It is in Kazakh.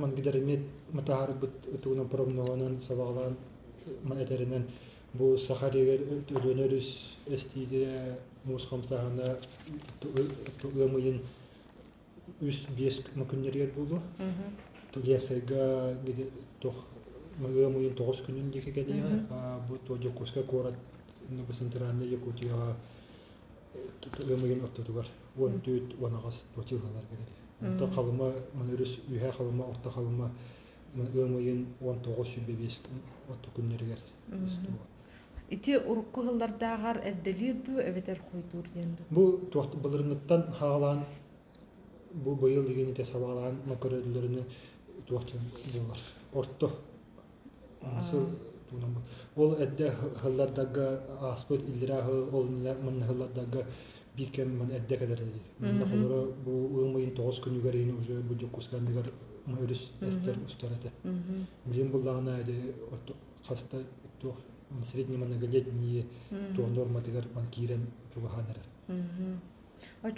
мангидеремет матахар бут туна промногонан сабаглан маэтеринен бу сахаригер төлөнөрүс эстиде мускамстаганда тугамыйын үс бес макуннергер болду. Тугесега гиде тох магамыйын 9 күнүн декеге бу тоже куска корат небесентранда Якутия тугамыйын оттотугар. Вон түт ванагас точилгалар геде. Та калыма манырыс үһә калыма отта калыма магамыйын 19 бебес отто күннергер. Ити урукку хыллардагар эрделирду эбетер койдур денди. Бу туакты былырыңыттан хаалан бу быйыл деген ите сабалан макөрөлөрүнө туакты болар. Орто. Асыл тунам. Ол эдде хыллардага аспыт илдира ол мен хыллардага бикем мен эдде кадер. Мен холоро бу ылмыйын 9 күнүгөр ини уже бу жокускандыгар мөрүс эстер устарата. Билим буллагына эде каста туак среднеммноголетние то норматыгар банкирен чугаханар.